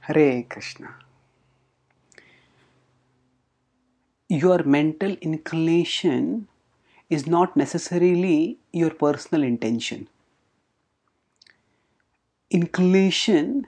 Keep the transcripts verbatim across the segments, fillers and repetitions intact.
Hare Krishna. Your mental inclination is not necessarily your personal intention. Inclination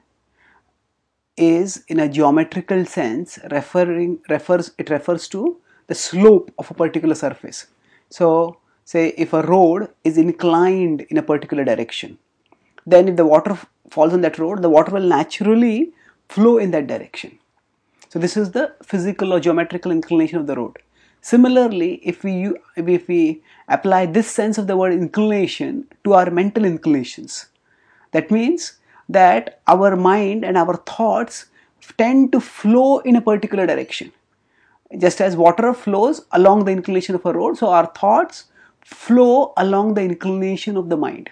is, in a geometrical sense, referring refers it refers to the slope of a particular surface. So, say if a road is inclined in a particular direction, then if the water falls on that road, the water will naturally flow in that direction. So this is the physical or geometrical inclination of the road. Similarly, if we if we apply this sense of the word inclination to our mental inclinations, that means that our mind and our thoughts tend to flow in a particular direction. Just as water flows along the inclination of a road, so our thoughts flow along the inclination of the mind.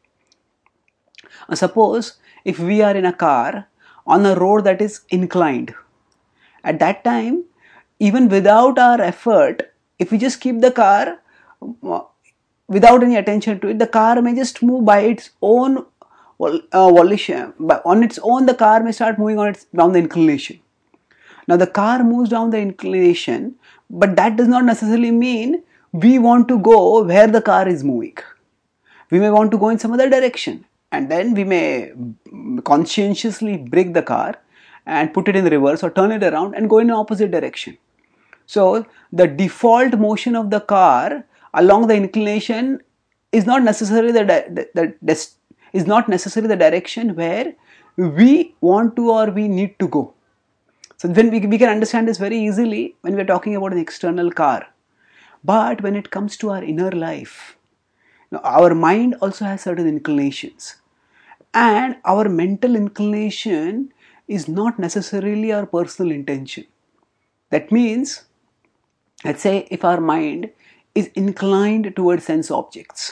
Now, suppose if we are in a car on a road that is inclined, at that time, even without our effort, if we just keep the car uh, without any attention to it, the car may just move by its own uh, volition. But on its own, the car may start moving on its down the inclination. Now the car moves down the inclination, but that does not necessarily mean we want to go where the car is moving. We may want to go in some other direction, and then we may conscientiously brake the car and put it in reverse or turn it around and go in the opposite direction. So the default motion of the car along the inclination is not necessarily the, the, the, the is not necessarily the direction where we want to or we need to go. So when we, we can understand this very easily when we are talking about an external car. But when it comes to our inner life, now our mind also has certain inclinations, and our mental inclination is not necessarily our personal intention. That means, let's say if our mind is inclined towards sense objects.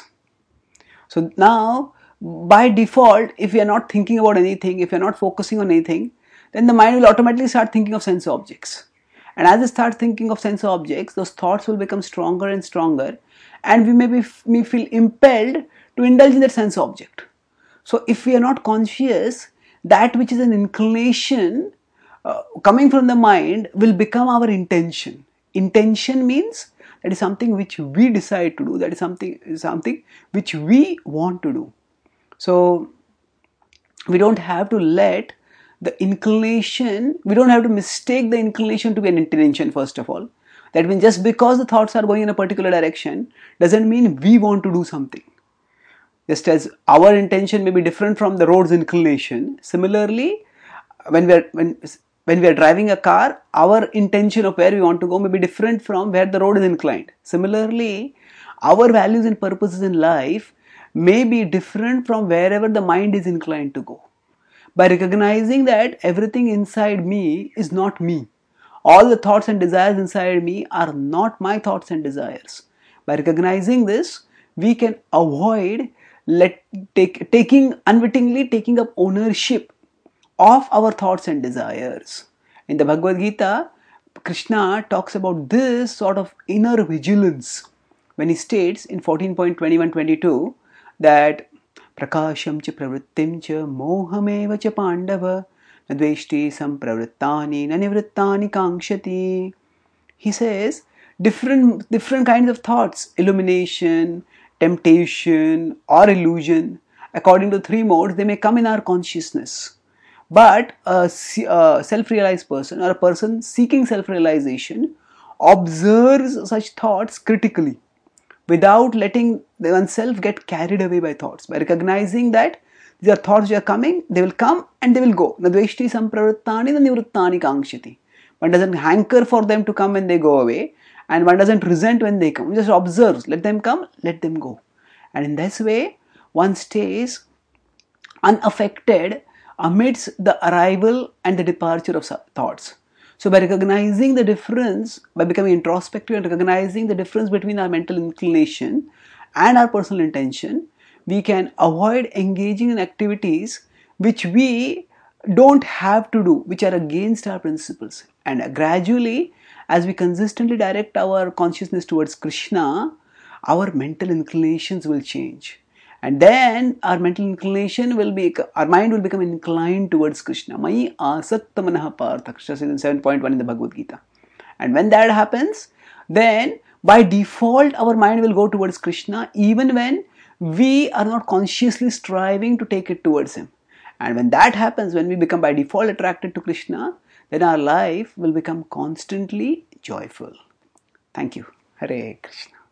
So now, by default, if we are not thinking about anything, if we are not focusing on anything, then the mind will automatically start thinking of sense objects. And as it starts thinking of sense objects, those thoughts will become stronger and stronger, and we may, be, may feel impelled to indulge in that sense object. So if we are not conscious, that which is an inclination uh, coming from the mind will become our intention. Intention means that is something which we decide to do, that is something, something which we want to do. So we don't have to let the inclination, we don't have to mistake the inclination to be an intention first of all. That means just because the thoughts are going in a particular direction doesn't mean we want to do something. Just as our intention may be different from the road's inclination, similarly, when we are when when we are driving a car, our intention of where we want to go may be different from where the road is inclined. Similarly, our values and purposes in life may be different from wherever the mind is inclined to go. By recognizing that everything inside me is not me, all the thoughts and desires inside me are not my thoughts and desires. By recognizing this, we can avoid let take taking unwittingly taking up ownership of our thoughts and desires. In the Bhagavad Gita, Krishna talks about this sort of inner vigilance when he states in fourteen point twenty-one twenty-two that prakasham cha pravrittim cha mohameva cha pandava nadveshti sampravrittani nanivrittani kankshati. He says different different kinds of thoughts, illumination, temptation or illusion, according to three modes, they may come in our consciousness. But a, a self-realized person or a person seeking self-realization observes such thoughts critically without letting oneself get carried away by thoughts. By recognizing that these are thoughts which are coming, they will come and they will go. Nadveshti sampravrittani nanivrittani kankshati. One doesn't hanker for them to come when they go away, and one doesn't resent when they come. One just observes. Let them come, let them go. And in this way, one stays unaffected amidst the arrival and the departure of thoughts. So by recognizing the difference, by becoming introspective and recognizing the difference between our mental inclination and our personal intention, we can avoid engaging in activities which we don't have to do, which are against our principles. And gradually, as we consistently direct our consciousness towards Krishna, our mental inclinations will change. And then our mental inclination will be, our mind will become inclined towards Krishna. Mai asakta manaha partha, Krishna says in seven point one in the Bhagavad Gita. And when that happens, then by default our mind will go towards Krishna even when we are not consciously striving to take it towards Him. And when that happens, when we become by default attracted to Krishna, then our life will become constantly joyful. Thank you. Hare Krishna.